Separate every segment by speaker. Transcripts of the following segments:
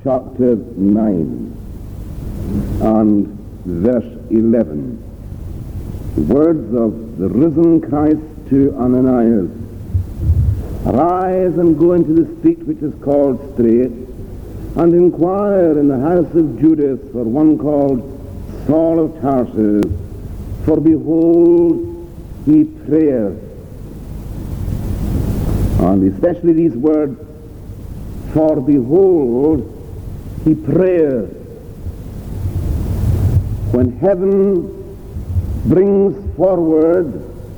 Speaker 1: chapter 9 and verse 11. The words of the risen Christ to Ananias. Arise and go into the street which is called Straight, and inquire in the house of Judas for one called Saul of Tarsus, for behold, he prayeth. And especially these words, for behold, he prayeth. When heaven brings forward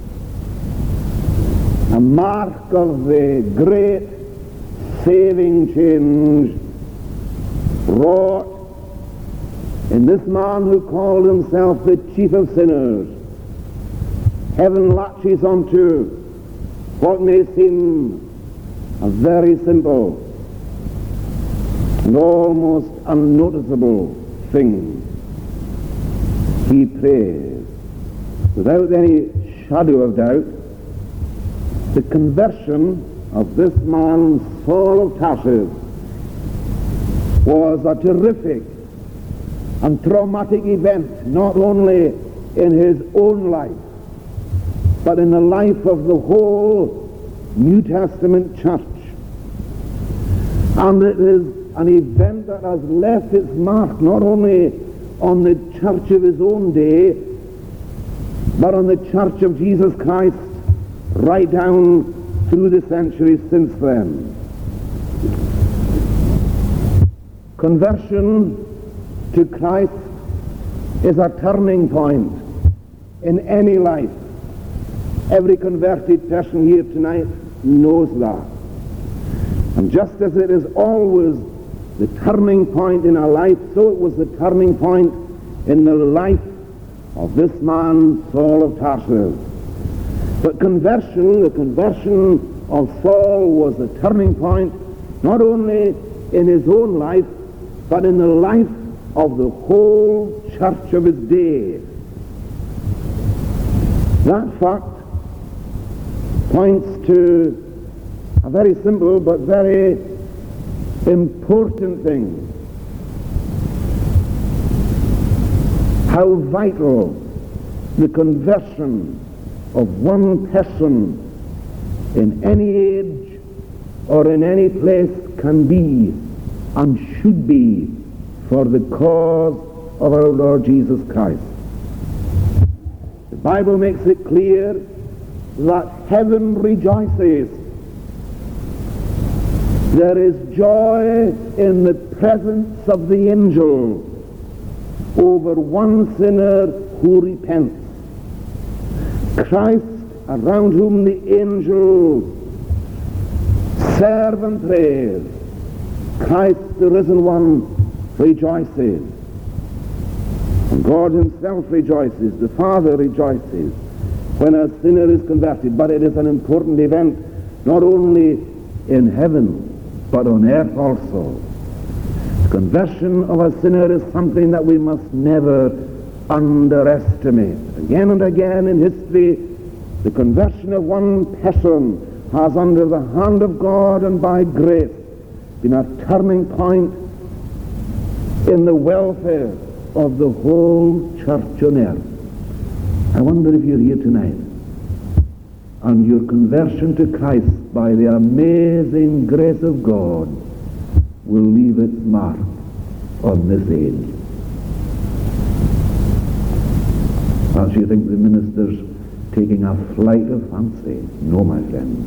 Speaker 1: a mark of the great saving change wrought in this man who called himself the chief of sinners, heaven latches onto what may seem a very simple and almost unnoticeable thing. He prays. Without any shadow of doubt, the conversion of this man, Saul of Tarsus, was a terrific and traumatic event, not only in his own life, but in the life of the whole New Testament church. And it is an event that has left its mark not only on the church of his own day, but on the church of Jesus Christ right down through the centuries since then. Conversion to Christ is a turning point in any life. Every converted person here tonight knows that. And just as it is always the turning point in our life, so it was the turning point in the life of this man, Saul of Tarsus. But the conversion of Saul was the turning point not only in his own life, but in the life of the whole church of his day. That fact points to a very simple but very important thing. How vital the conversion of one person in any age or in any place can be and should be for the cause of our Lord Jesus Christ. The Bible makes it clear that heaven rejoices. There is joy in the presence of the angel over one sinner who repents. Christ, around whom the angels serve and praise, Christ, the risen one, rejoices. And God himself rejoices, the Father rejoices when a sinner is converted. But it is an important event not only in heaven but on earth also. The conversion of a sinner is something that we must never underestimate. Again and again in history, the conversion of one person has, under the hand of God and by grace, been a turning point in the welfare of the whole church on earth. I wonder if you're here tonight and your conversion to Christ by the amazing grace of God will leave its mark on this age. Perhaps you think the minister's taking a flight of fancy. No, my friend.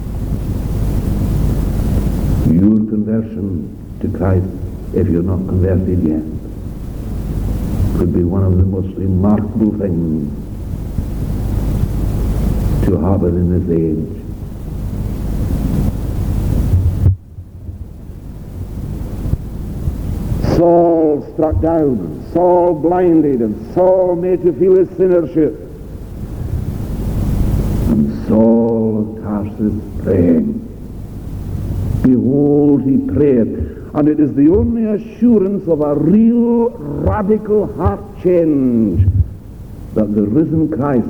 Speaker 1: Your conversion to Christ, if you're not converted yet, could be one of the most remarkable things to happen in this age. Saul struck down, and Saul blinded, and Saul made to feel his sinnership, and Saul of Tarsus praying. Behold, he prayed. And it is the only assurance of a real radical heart change that the risen Christ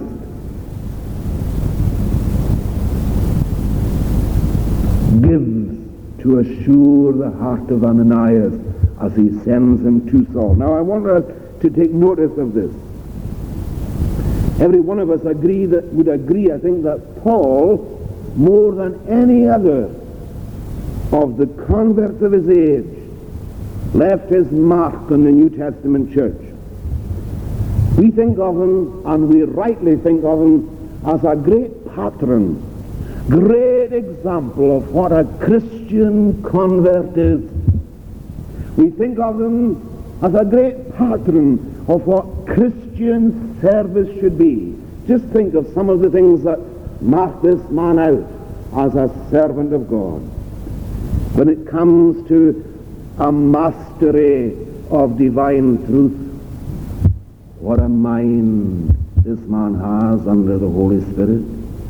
Speaker 1: gives to assure the heart of Ananias as he sends him to Saul. Now I want us to take notice of this. Every one of us would agree, I think, that Paul, more than any other of the converts of his age, left his mark on the New Testament church. We think of him, and we rightly think of him, as a great patron, great example of what a Christian convert is. We think of him as a great patron of what Christian service should be. Just think of some of the things that mark this man out as a servant of God. When it comes to a mastery of divine truth, what a mind this man has under the Holy Spirit.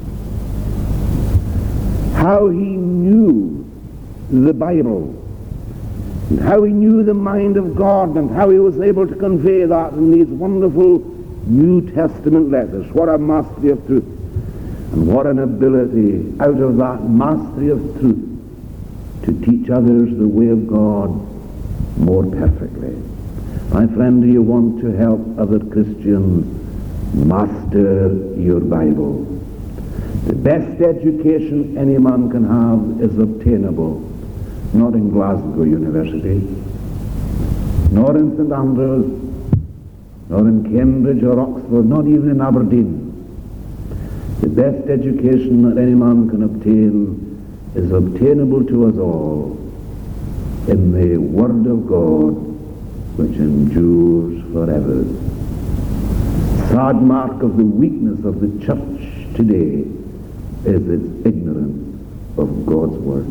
Speaker 1: How he knew the Bible, and how he knew the mind of God, and how he was able to convey that in these wonderful New Testament letters. What a mastery of truth, and what an ability out of that mastery of truth to teach others the way of God more perfectly. My friend, do you want to help other Christians master your Bible? The best education any man can have is obtainable not in Glasgow University, nor in St Andrews, nor in Cambridge or Oxford, not even in Aberdeen. The best education that any man can obtain is obtainable to us all in the Word of God, which endures forever. Sad mark of the weakness of the church today is its ignorance of God's Word.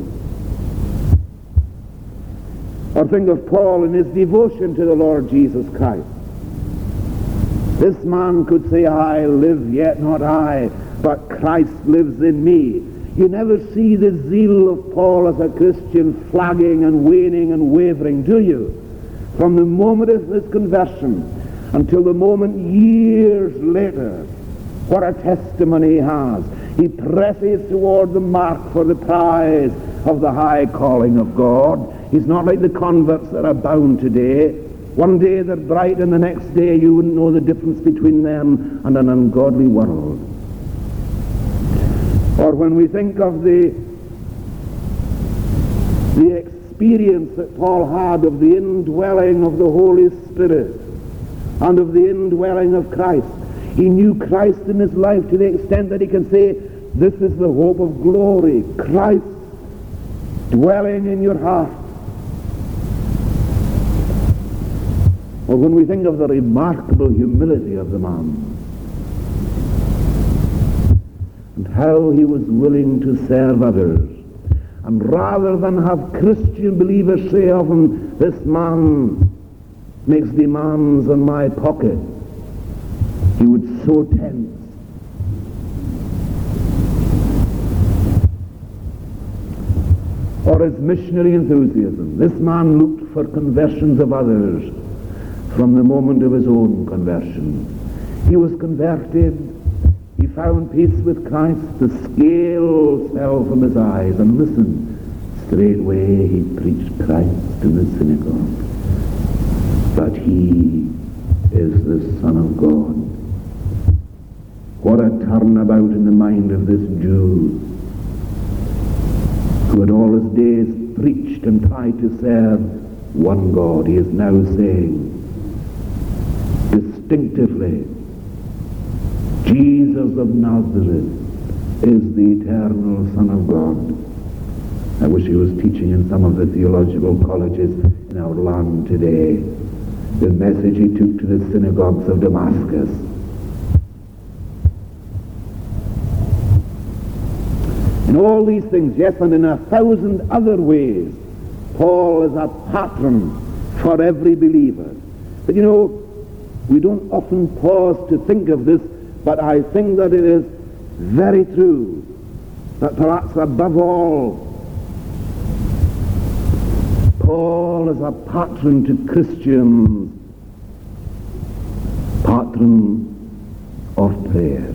Speaker 1: Or think of Paul in his devotion to the Lord Jesus Christ. This man could say, I live, yet not I, but Christ lives in me. You never see the zeal of Paul as a Christian flagging and waning and wavering, do you? From the moment of his conversion until the moment years later, what a testimony he has. He presses toward the mark for the prize of the high calling of God. He's not like the converts that are bound today. One day they're bright and the next day you wouldn't know the difference between them and an ungodly world. Or when we think of the experience that Paul had of the indwelling of the Holy Spirit and of the indwelling of Christ. He knew Christ in his life to the extent that he can say, this is the hope of glory, Christ dwelling in your heart. Or when we think of the remarkable humility of the man, and how he was willing to serve others, and rather than have Christian believers say of him, this man makes demands on my pocket, he would so tense. Or his missionary enthusiasm. This man looked for conversions of others from the moment of his own conversion. He was converted. He found peace with Christ. The scales fell from his eyes, and listen, straightway he preached Christ in the synagogue. But he is the Son of God. What a turnabout in the mind of this Jew, who had all his days preached and tried to serve one God. He is now saying distinctively, Jesus of Nazareth is the eternal Son of God. I wish he was teaching in some of the theological colleges in our land today. The message he took to the synagogues of Damascus. In all these things, yes, and in 1,000 other ways, Paul is a patron for every believer. But you know, we don't often pause to think of this, but I think that it is very true that perhaps above all, Paul is a patron to Christians, patron of prayer.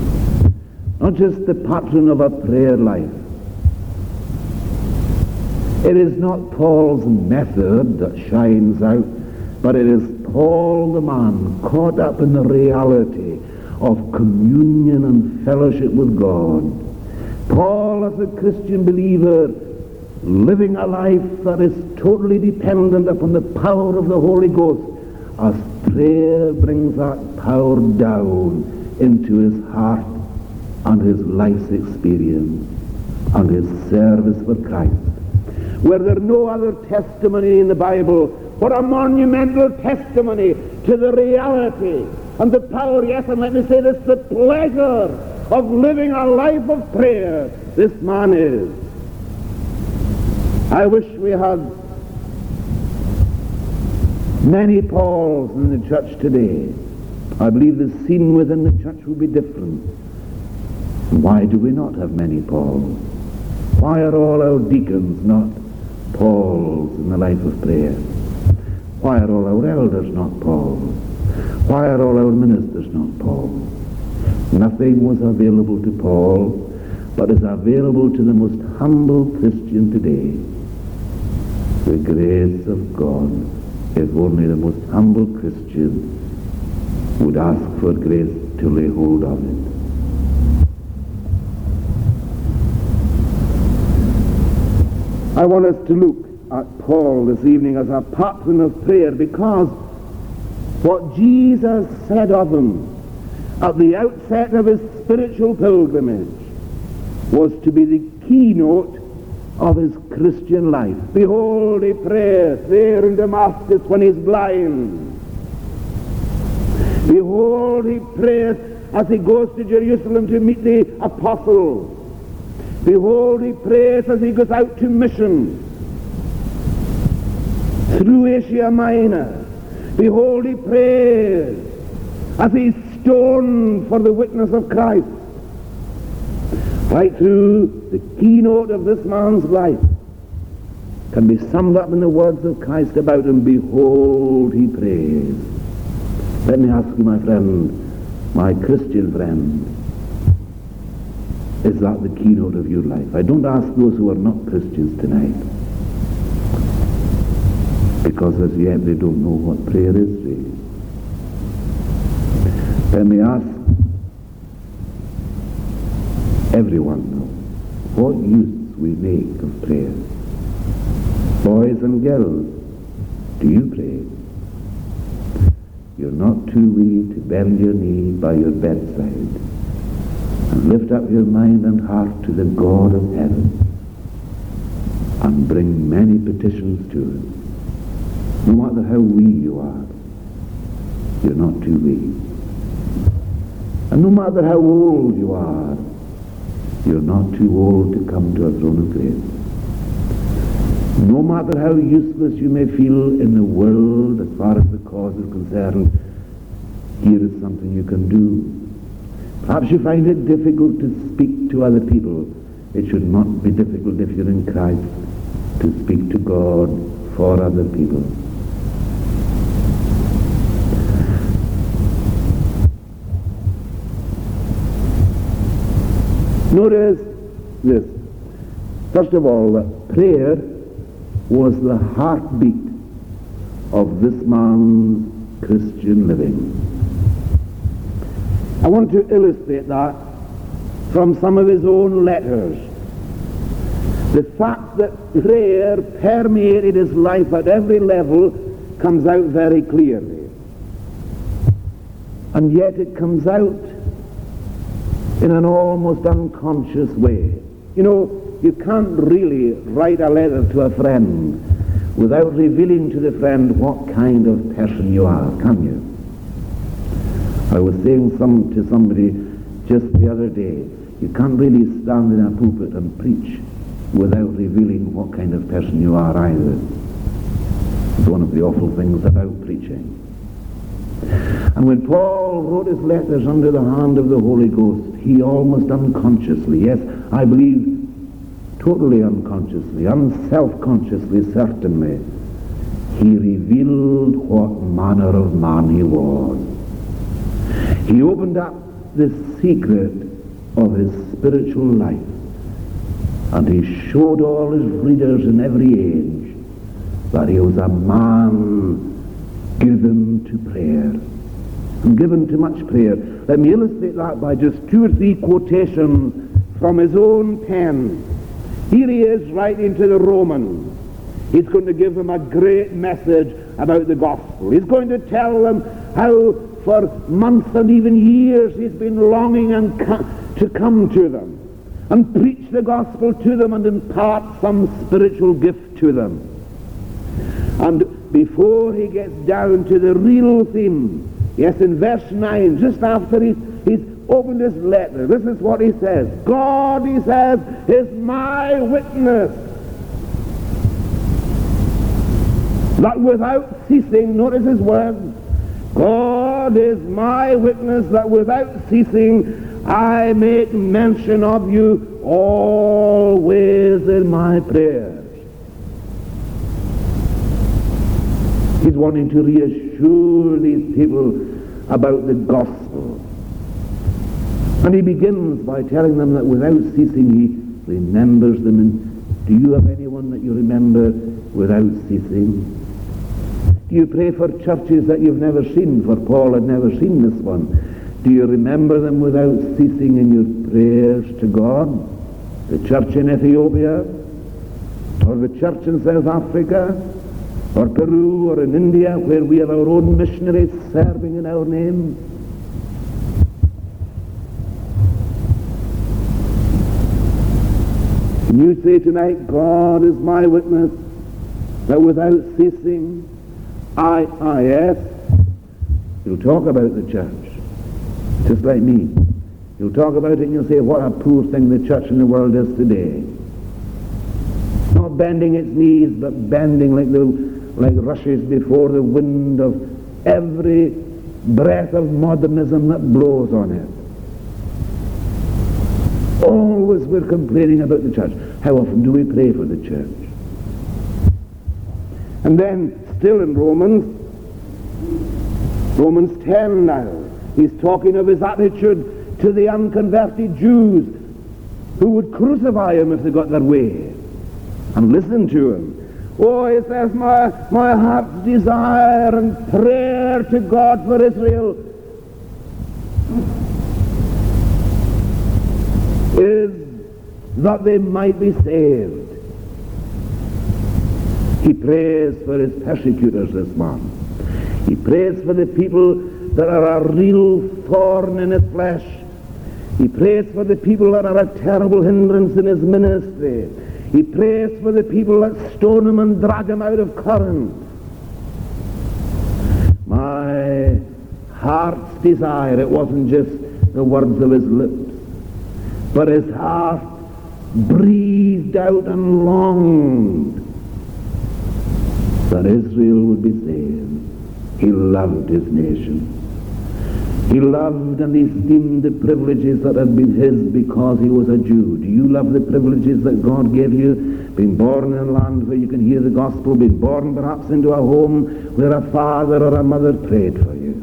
Speaker 1: Not just the patron of a prayer life.
Speaker 2: It is not Paul's method that shines out, but it is Paul the man caught up in the reality of communion and fellowship with God. Paul, as a Christian believer, living a life that is totally dependent upon the power of the Holy Ghost, as prayer brings that power down into his heart and his life's experience and his service for Christ. Were there no other testimony in the Bible but a monumental testimony to the reality and the power, yes, and let me say this, the pleasure of living a life of prayer? This man is. I wish we had many Pauls in the church today. I believe the scene within the church will be different. Why do we not have many Pauls? Why are all our deacons not Pauls in the life of prayer? Why are all our elders not Pauls? Why are all our ministers not Pauls? Nothing was available to Paul, but is available to the most humble Christian today. The grace of God, if only the most humble Christian would ask for grace to lay hold of it. I want us to look at Paul this evening as a patron of prayer, because what Jesus said of him at the outset of his spiritual pilgrimage was to be the keynote of his Christian life. Behold, he prayeth there in Damascus when he's blind. Behold, he prayeth as he goes to Jerusalem to meet the apostles. Behold, he prays as he goes out to mission through Asia Minor. Behold, he prays as he's stoned for the witness of Christ. Right through, the keynote of this man's life can be summed up in the words of Christ about him. Behold, he prays. Let me ask you, my friend, my Christian friend, is that the keynote of your life? I don't ask those who are not Christians tonight, because as yet they don't know what prayer is really. Let me ask everyone now, what use we make of prayer? Boys and girls, do you pray? You're not too wee to bend your knee by your bedside and lift up your mind and heart to the God of heaven and bring many petitions to him. No matter how wee you are, you're not too wee. And no matter how old you are, you're not too old to come to a throne of grace. No matter how useless you may feel in the world as far as the cause is concerned, here is something you can do. Perhaps you find it difficult to speak to other people. It should not be difficult if you're in Christ to speak to God for other people. Notice this. First of all, that prayer was the heartbeat of this man's Christian living. I want to illustrate that from some of his own letters. The fact that prayer permeated his life at every level comes out very clearly. And yet it comes out in an almost unconscious way. You know, you can't really write a letter to a friend without revealing to the friend what kind of person you are, can you? I was saying to somebody just the other day, you can't really stand in a pulpit and preach without revealing what kind of person you are either. It's one of the awful things about preaching. And when Paul wrote his letters under the hand of the Holy Ghost, he almost unconsciously, yes, I believe totally unconsciously, unself-consciously certainly, he revealed what manner of man he was. He opened up the secret of his spiritual life And he showed all his readers in every age that he was a man given to prayer, and given to much prayer. Let me illustrate that by just 2 or 3 quotations from his own pen. Here he is writing to the Romans. He's going to give them a great message about the gospel. He's going to tell them how for months and even years he's been longing to come to them and preach the gospel to them and impart some spiritual gift to them. And before he gets down to the real theme, yes, in verse 9, just after he's opened his letter, this is what he says. God, he says, is my witness that without ceasing, notice his words, God is my witness that without ceasing I make mention of you always in my prayers. He's wanting to reassure these people about the gospel. And he begins by telling them that without ceasing he remembers them. And do you have anyone that you remember without ceasing? Do you pray for churches that you've never seen? For Paul had never seen this one. Do you remember them without ceasing in your prayers to God? The church in Ethiopia, or the church in South Africa, or Peru, or in India, where we have our own missionaries serving in our name? Can you say tonight, God is my witness that without ceasing yes, you'll talk about the church, just like me. You'll talk about it and you'll say, what a poor thing the church in the world is today. Not bending its knees, but bending like rushes before the wind of every breath of modernism that blows on it. Always we're complaining about the church. How often do we pray for the church? And then, still in Romans 10 now, he's talking of his attitude to the unconverted Jews who would crucify him if they got their way. And listen to him. Oh, he says, my heart's desire and prayer to God for Israel is that they might be saved. He prays for his persecutors, this man. He prays for the people that are a real thorn in his flesh. He prays for the people that are a terrible hindrance in his ministry. He prays for the people that stone him and drag him out of Corinth. My heart's desire, it wasn't just the words of his lips, but his heart breathed out and longed that Israel would be saved. He loved his nation. He loved and esteemed the privileges that had been his because he was a Jew. Do you love the privileges that God gave you? Being born in a land where you can hear the gospel, being born perhaps into a home where a father or a mother prayed for you.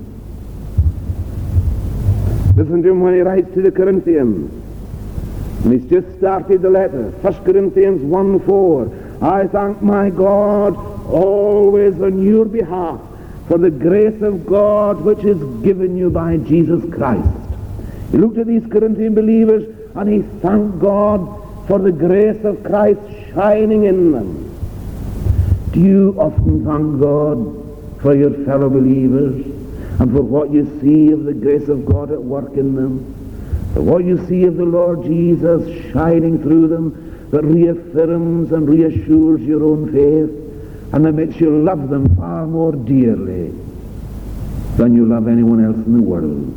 Speaker 2: Listen to him when he writes to the Corinthians. And he's just started the letter. 1 Corinthians 1:4. I thank my God always on your behalf for the grace of God which is given you by Jesus Christ. He looked at these Corinthian believers and he thanked God for the grace of Christ shining in them. Do you often thank God for your fellow believers and for what you see of the grace of God at work in them? For what you see of the Lord Jesus shining through them that reaffirms and reassures your own faith? And that makes you love them far more dearly than you love anyone else in the world.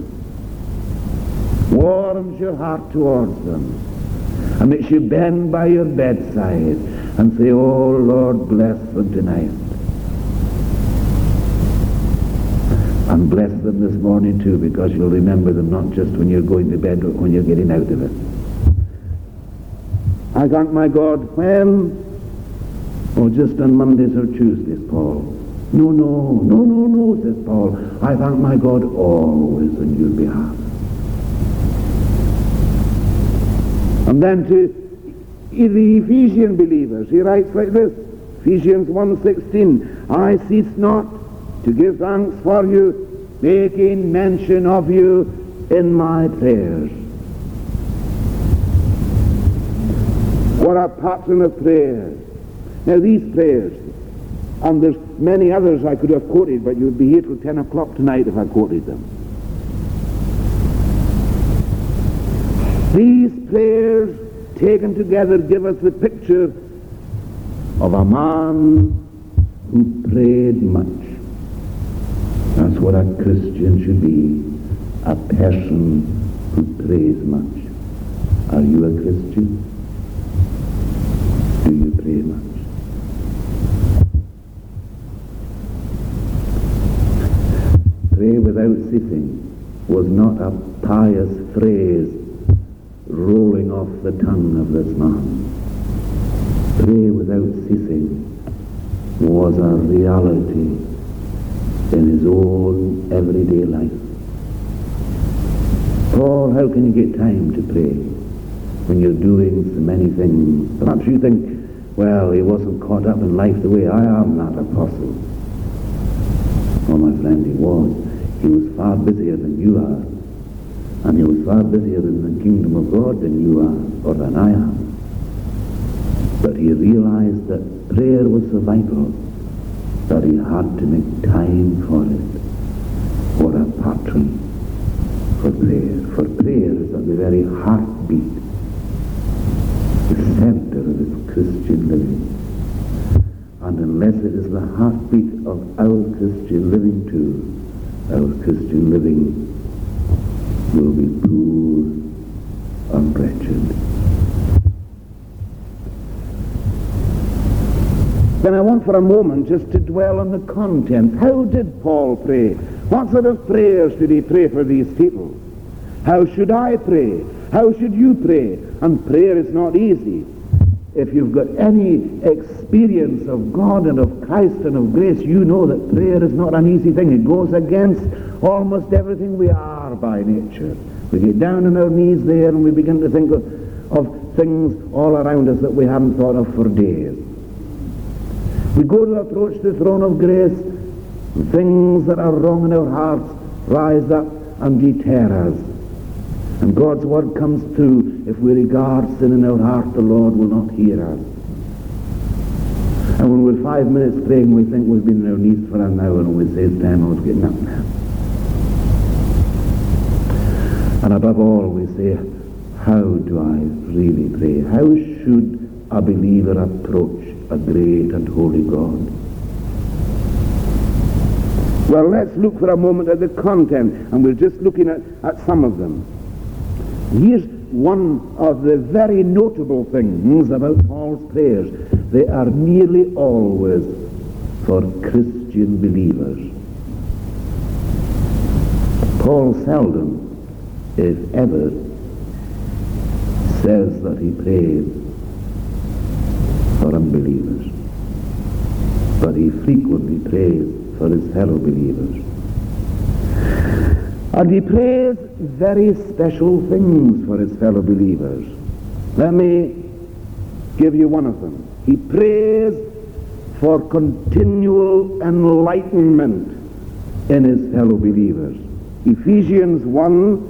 Speaker 2: Warms your heart towards them and makes you bend by your bedside and say, oh Lord, bless them tonight. And bless them this morning too, because you'll remember them not just when you're going to bed, but when you're getting out of it. I thank my God when? Oh, just on Mondays or Tuesdays, Paul. No, says Paul. I thank my God always on your behalf. And then
Speaker 1: the Ephesian believers, he writes like this, Ephesians 1:16, I cease not to give thanks for you, making mention of you in my prayers. What a pattern of prayers. Now these prayers, and there's many others I could have quoted, but you'd be here till 10 o'clock tonight if I quoted them. These prayers taken together give us the picture of a man who prayed much. That's what a Christian should be, a person who prays much. Are you a Christian? Do you pray much? Pray without ceasing was not a pious phrase rolling off the tongue of this man. Pray without ceasing was a reality in his own everyday life. Paul, how can you get time to pray when you're doing so many things? Perhaps you think, well, he wasn't caught up in life the way I am, that apostle. Oh, my friend, he was. He was far busier than you are. And he was far busier in the kingdom of God than you are, or than I am. But he realized that prayer was so vital that he had to make time for it. What a pattern for prayer. For prayer is at the very heartbeat, the center of his Christian living. And unless it is the heartbeat of our Christian living too, our Christian living will be poor and wretched. Then I want for a moment just to dwell on the content. How did Paul pray? What sort of prayers did he pray for these people? How should I pray? How should you pray? And prayer is not easy. If you've got any experience of God and of Christ and of grace, you know that prayer is not an easy thing. It goes against almost everything we are by nature. We get down on our knees there and we begin to think of things all around us that we haven't thought of for days. We go to approach the throne of grace, and things that are wrong in our hearts rise up and deter us. And God's word comes through. If we regard sin in our heart, the Lord will not hear us. And when we're 5 minutes praying, we think we've been on our knees for an hour, and we say it's time I was getting up now. And above all, we say, how do I really pray? How should a believer approach a great and holy God? Well, let's look for a moment at the content, and we're just looking at some of them. Here's one of the very notable things about Paul's prayers. They are nearly always for Christian believers. Paul seldom, if ever, says that he prays for unbelievers, but he frequently prays for his fellow believers. And he prays very special things for his fellow believers. Let me give you one of them. He prays for continual enlightenment in his fellow believers. Ephesians 1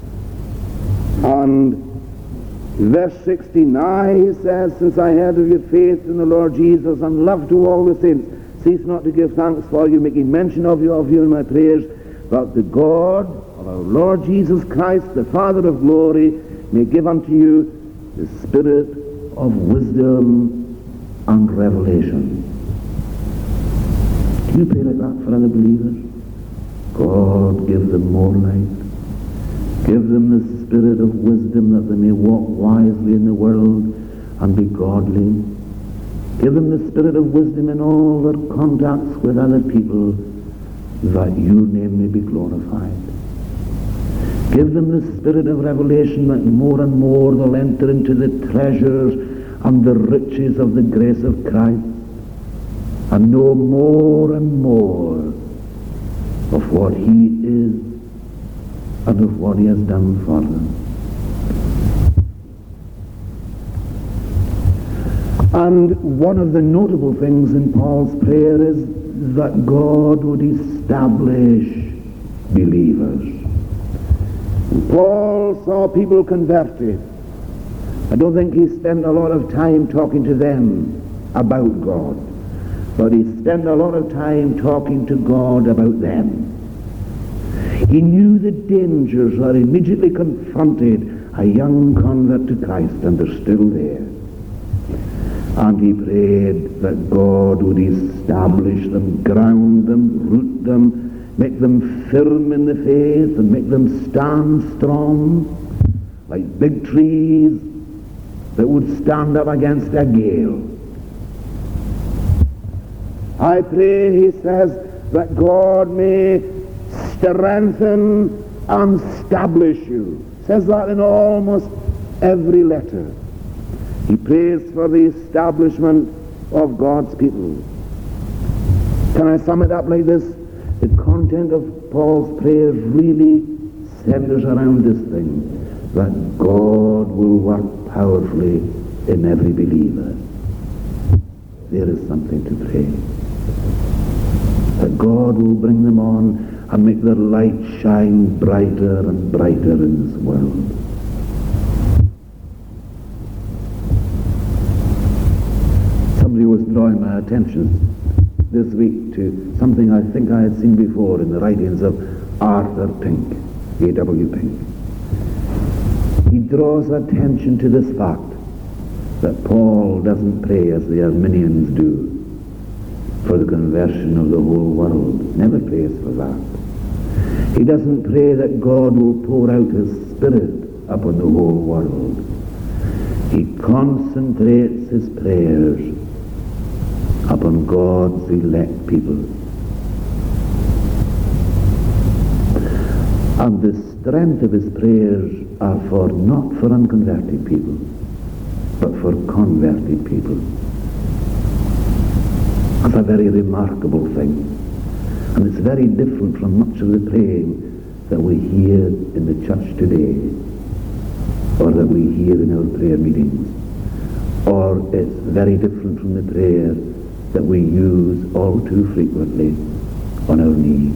Speaker 1: and verse 69, he says, since I heard of your faith in the Lord Jesus and love to all the saints, cease not to give thanks for you, making mention of you in my prayers, that the God of our Lord Jesus Christ, the Father of glory, may give unto you the spirit of wisdom and revelation. Do you pray like that for other believers? God, give them more light. Give them the spirit of wisdom that they may walk wisely in the world and be godly. Give them the spirit of wisdom in all their contacts with other people, that your name may be glorified. Give them the spirit of revelation, that more and more they'll enter into the treasures and the riches of the grace of Christ and know more and more of what he is and of what he has done for them.
Speaker 2: And one of the notable things in Paul's prayer is that God would establish believers.
Speaker 1: Paul saw people converted.
Speaker 2: I don't think he spent a lot of time talking to them about God, but he spent a lot of time talking to God about them. He knew the dangers that immediately confronted a young convert to Christ, and they're still there. And he prayed that God would establish them, ground them, root them, make them firm in the faith, and make them stand strong like big trees that would stand up against a gale.
Speaker 1: I pray, he says, that God may strengthen and establish you. Says that in almost every letter. He prays for the establishment of God's people. Can I sum it up like this?
Speaker 2: The content of Paul's prayer really centers around this thing, that God will work powerfully in every believer. There is something to pray. That God will bring them on and make their light shine brighter and brighter in this world. Somebody was drawing my attention this week to something I think I had seen before in the writings of Arthur Pink, A.W. Pink. He draws attention to this fact that Paul doesn't pray as the Arminians do for the conversion of the whole world. Never prays for that. He doesn't pray that God will pour out his Spirit upon the whole world. He concentrates his prayers upon God's elect people. And the strength of his prayers are not for unconverted people, but for converted people. That's a very remarkable thing. And it's very different from much of the praying that we hear in the church today, or that we hear in our prayer meetings. Or it's very different from the prayer that we use all too frequently on our knees.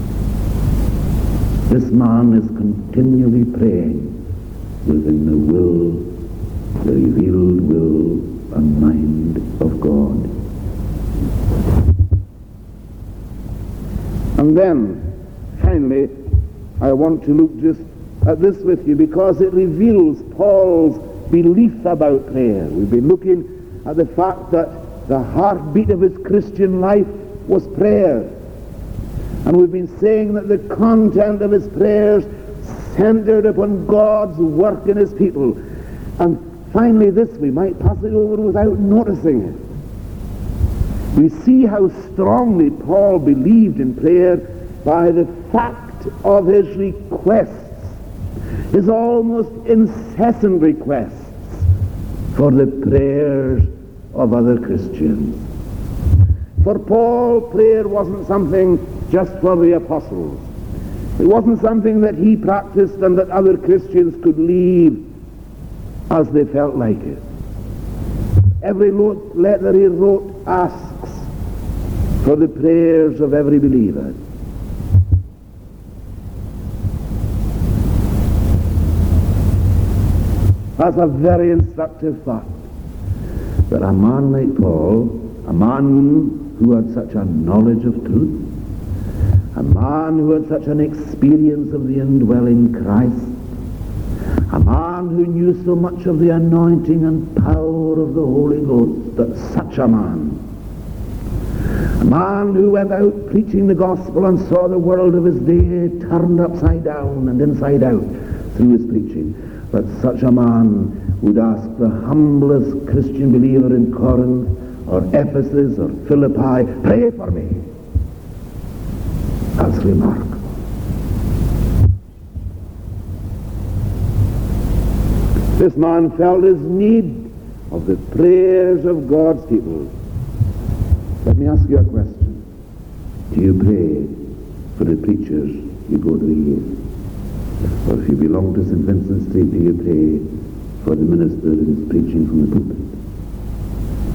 Speaker 2: This man is continually praying within the will, the revealed will and mind of God.
Speaker 1: And then, finally, I want to look just at this with you because it reveals Paul's belief about prayer. We've been looking at the fact that the heartbeat of his Christian life was prayer. And we've been saying that the content of his prayers centered upon God's work in his people. And finally this, we might pass it over without noticing it. We see how strongly Paul believed in prayer by the fact of his requests, his almost incessant requests for the prayers of other Christians. For Paul, prayer wasn't something just for the apostles. It wasn't something that he practiced and that other Christians could leave as they felt like it. Every letter he wrote asks for the prayers of every believer. That's a very instructive fact, that a man like Paul, a man who had such a knowledge of truth, a man who had such an experience of the indwelling Christ, a man who knew so much of the anointing and power of the Holy Ghost, that such a man who went out preaching the gospel and saw the world of his day turned upside down and inside out through his preaching, that such a man would ask the humblest Christian believer in Corinth or Ephesus or Philippi, pray for me. That's remarkable. This man felt his need of the prayers of God's people. Let me ask you a question. Do you pray for the preachers you go to hear? Or if you belong to St. Vincent Street, do you pray for the minister who is preaching from the pulpit?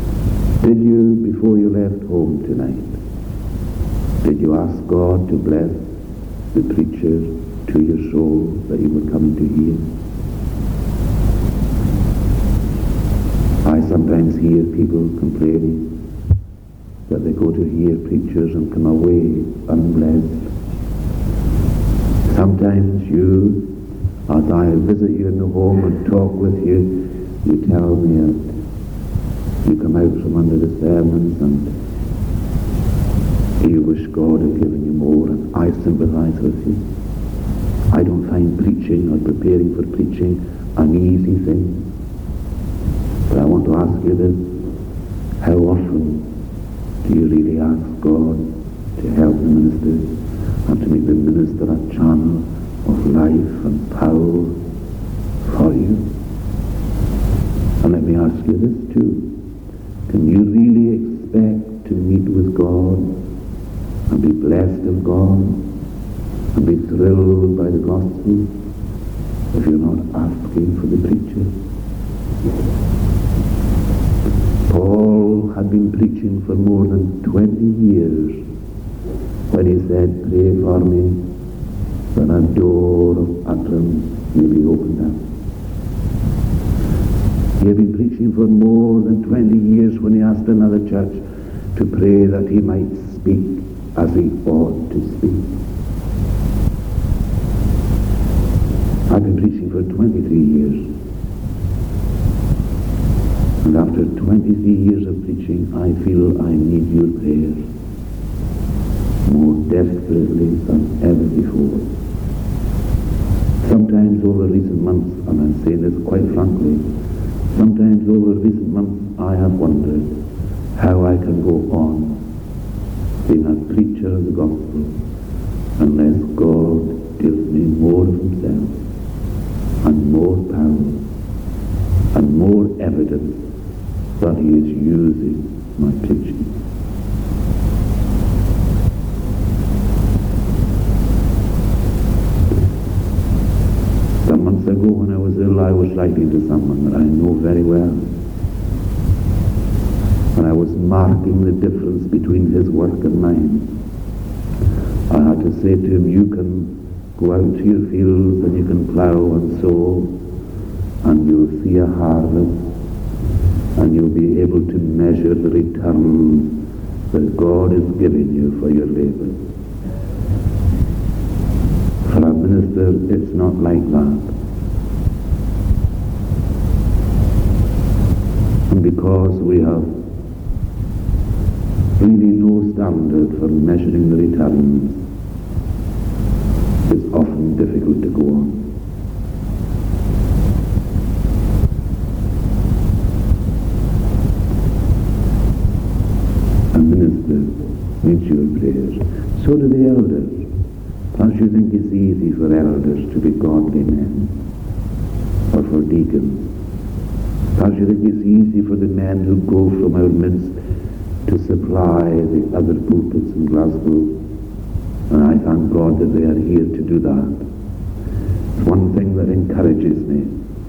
Speaker 2: Did you, before you left home tonight, did you ask God to bless the preacher to your soul that you were coming to hear? I sometimes hear people complaining that they go to hear preachers and come away unblessed. Sometimes you, as I visit you in the home and talk with you, you tell me that you come out from under the sermons and you wish God had given you more, and I sympathize with you. I don't find preaching or preparing for preaching an easy thing. But I want to ask you this: how often do you really ask God to help the minister and to make the minister a channel of life and power for you? And let me ask you this too: can you really expect to meet with God and be blessed of God and be thrilled by the gospel if you're not asking for the preacher? Paul had been preaching for more than 20 years when he said, "Pray for me that a door of utterance may be opened up." He had been preaching for more than 20 years when he asked another church to pray that he might speak as he ought to speak. I've been preaching for 23 years. And after 23 years of preaching, I feel I need your prayers more desperately than ever before. Sometimes over recent months, and I'm saying this quite frankly, sometimes over recent months I have wondered how I can go on being a preacher of the gospel unless God gives me more of himself and more power and more evidence that he is using my preaching. Some months ago when I was ill, I was writing to someone that I know very well. And I was marking the difference between his work and mine. I had to say to him, you can go out to your fields and you can plough and sow, and you'll see a harvest, and you'll be able to measure the returns that God is giving you for your labor. For a minister, it's not like that. And because we have really no standard for measuring the returns, it's often difficult to go on. A minister needs your prayers. So do the elders. Don't you think it's easy for elders to be godly men? Or for deacons? Don't you think it's easy for the men who go from our midst to supply the other pulpits in Glasgow? And I thank God that they are here to do that. It's one thing that encourages me,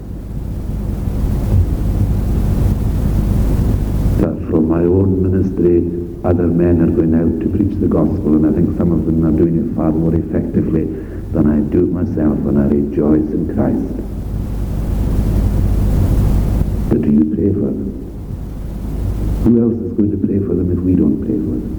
Speaker 2: that from my own ministry other men are going out to preach the gospel, and I think some of them are doing it far more effectively than I do it myself, and I rejoice in Christ. But do you pray for them? Who else is going to pray for them if we don't pray for them?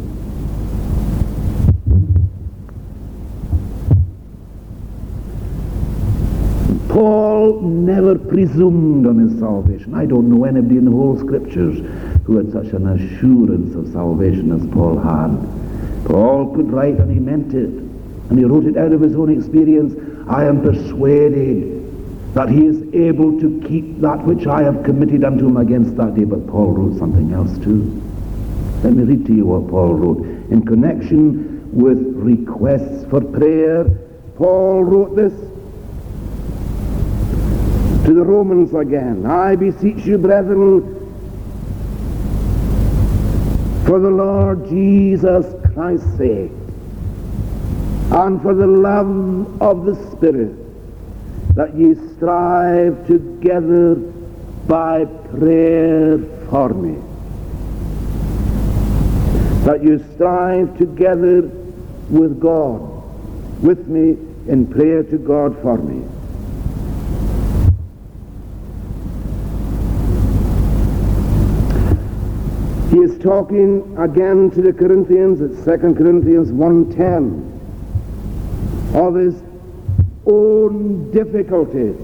Speaker 2: Paul never presumed on his salvation. I don't know anybody in the whole scriptures who had such an assurance of salvation as Paul had. Paul could write, and he meant it, and he wrote it out of his own experience. I am persuaded that he is able to keep that which I have committed unto him against that day. But Paul wrote something else too. Let me read to you what Paul wrote. In connection with requests for prayer, Paul wrote this to the Romans again. I beseech you, brethren, for the Lord Jesus Christ's sake, and for the love of the Spirit, that ye strive together by prayer for me.
Speaker 1: that you strive together with God, with me in prayer to God for me. He is talking again to the Corinthians at 2 Corinthians 1:10 of his own difficulties.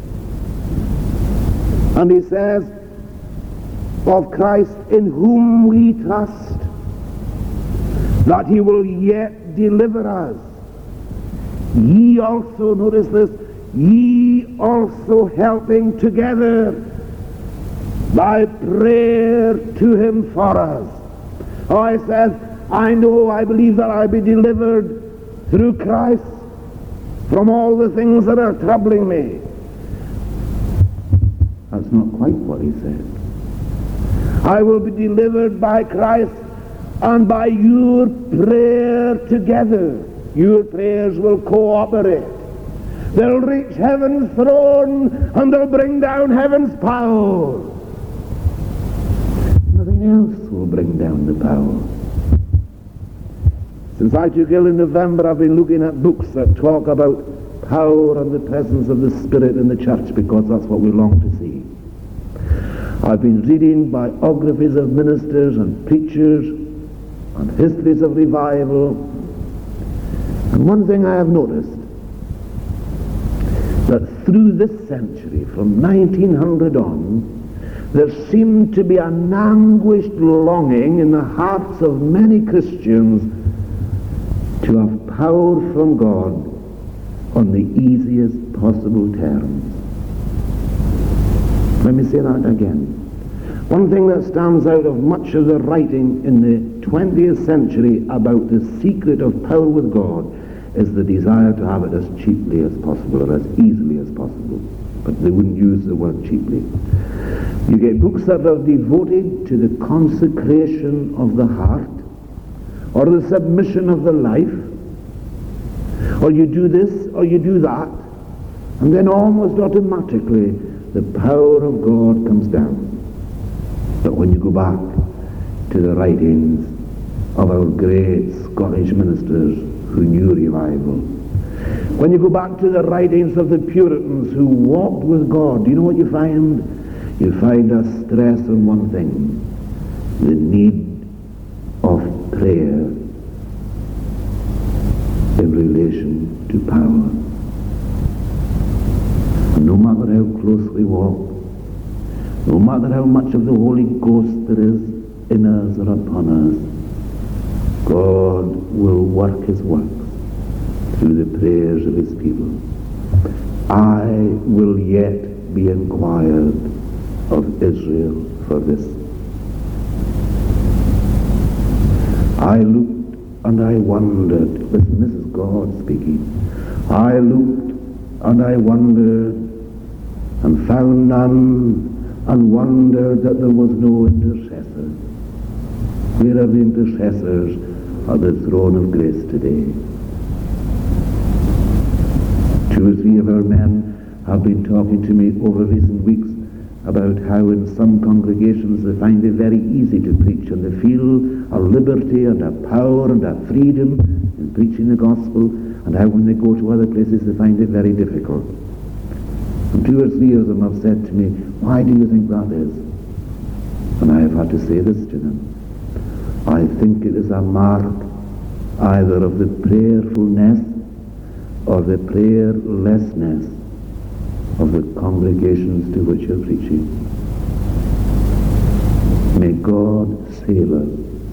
Speaker 1: And he says, of Christ in whom we trust, that he will yet deliver us. Ye also, notice this, ye also helping together by prayer to him for us. Oh, I said, I believe that I'll be delivered through Christ from all the things that are troubling me. That's not quite what he said. I will be delivered by Christ and by your prayer together. Your prayers will cooperate. They'll reach heaven's throne and they'll bring down heaven's power. Nothing else will bring down the power. Since I took ill in November, I've been looking at books that talk about power and the presence of the Spirit in the church, because that's what we long to see. I've been reading biographies of ministers and preachers and histories of revival. And one thing I have noticed, that through this century, from 1900 on, there seemed to be an anguished longing in the hearts of many Christians to have power from God on the easiest possible terms. Let me say that again. One thing that stands out of much of the writing in the 20th century about the secret of power with God is the desire to have it as cheaply as possible, or as easily as possible. But they wouldn't use the word cheaply. You get books that are devoted to the consecration of the heart, or the submission of the life, or you do this, or you do that, and then almost automatically the power of God comes down. But when you go back to the writings of our great Scottish ministers who knew revival, when you go back to the writings of the Puritans who walked with God, do you know what you find? You find a stress on one thing: the need of prayer in relation to power. And no matter how close we walk, no matter how much of the Holy Ghost there is in us or upon us, God will work his works through the prayers of his people. I will yet be inquired of Israel for this. I looked and I wondered. Listen, this is God speaking. I looked and I wondered and found none, and wondered that there was no intercessor. Where are the intercessors at the throne of grace today? 2 or 3 of our men have been talking to me over recent weeks about how in some congregations they find it very easy to preach, and they feel a liberty and a power and a freedom in preaching the gospel, and how when they go to other places they find it very difficult. And 2 or 3 of them have said to me, why do you think that is? And I have had to say this to them: I think it is a mark either of the prayerfulness or the prayerlessness of the congregations to which you're preaching. May God save us.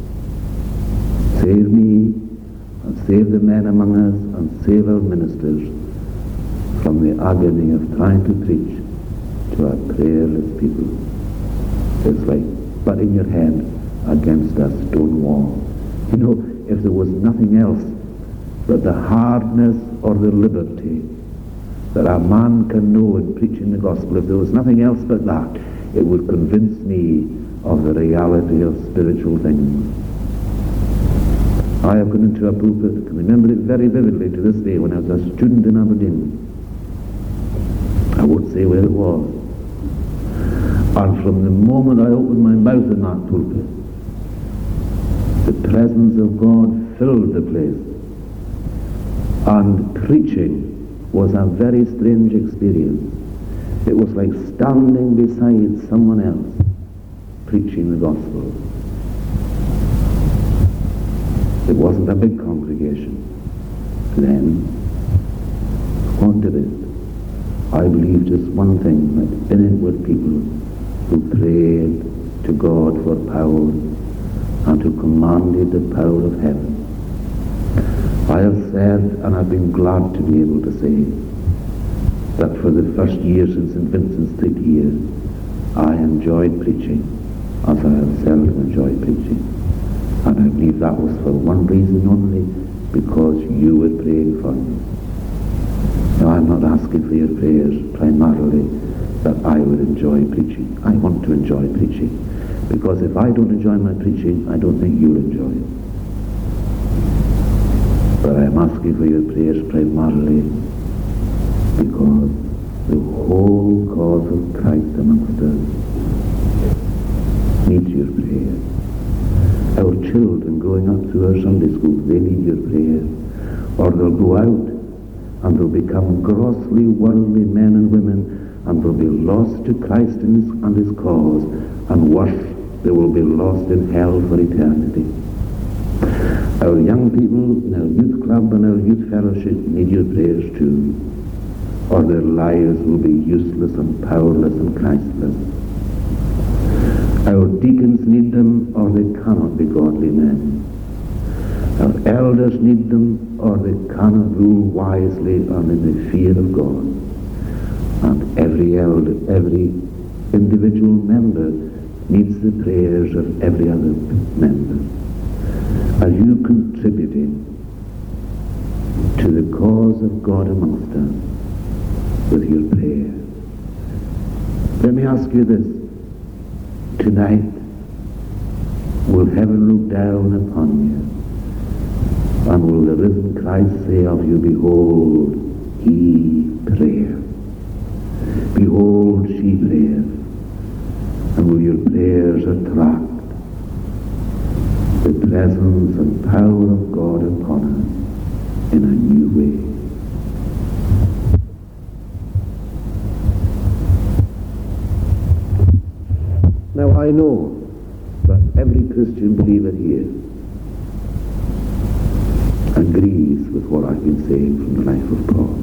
Speaker 1: Save me, and save the men among us, and save our ministers from the agony of trying to preach to a prayerless people. It's like butting your head against a stone wall. You know, if there was nothing else but the hardness or the liberty that a man can know in preaching the gospel, if there was nothing else but that, it would convince me of the reality of spiritual things. I have gone into a pulpit, I can remember it very vividly to this day, when I was a student in Aberdeen. I won't say where it was. And from the moment I opened my mouth in that pulpit,
Speaker 2: The presence of God filled the place. And preaching was a very strange experience. It was like standing beside someone else preaching the gospel. It wasn't a big congregation then. What did it? I believe just one thing, that in it were people who prayed to God for power and who commanded the power of heaven. I have said, and I've been glad to be able to say, that for the first year since St. Vincent Street here, I enjoyed preaching as I have seldom enjoyed preaching. And I believe that was for one reason only, because you were praying for me. Now, I'm not asking for your prayers primarily that I would enjoy preaching. I want to enjoy preaching, because if I don't enjoy my preaching, I don't think you'll enjoy it. But I'm asking for your prayers primarily because the whole cause of Christ amongst us needs your prayer. Our children growing up through our Sunday schools, they need your prayer. Or they'll go out and they'll become grossly worldly men and women, and they'll be lost to Christ and his cause, and worse, they will be lost in hell for eternity. Our young people in our youth club and our youth fellowship need your prayers too, or their lives will be useless and powerless and Christless. Our deacons need them, or they cannot be godly men. Our elders need them, or they cannot rule wisely and in the fear of God. And every elder, every individual member needs the prayers of every other member. Are you contributing to the cause of God amongst us with your prayer? Let me ask you this. Tonight, will heaven look down upon you, and will the risen Christ say of you, behold, he prayeth. Behold, she prayeth. And will your prayers attract the presence and power of God upon us in a new way? Now I know that every Christian believer here agrees with what I've been saying from the life of Paul.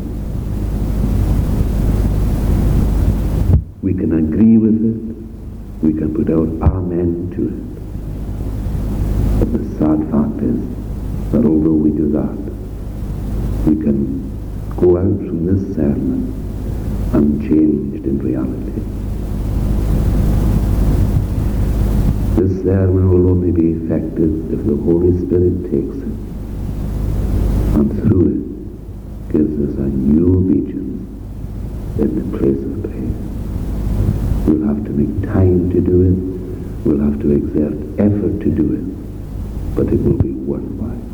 Speaker 2: We can agree with it, we can put our amen to it. But the sad fact is that although we do that, we can go out from this sermon unchanged in reality. This sermon will only be effective if the Holy Spirit takes it, and through it gives us a new obedience in the place of prayer. We'll have to make time to do it, we'll have to exert effort to do it, but it will be worthwhile.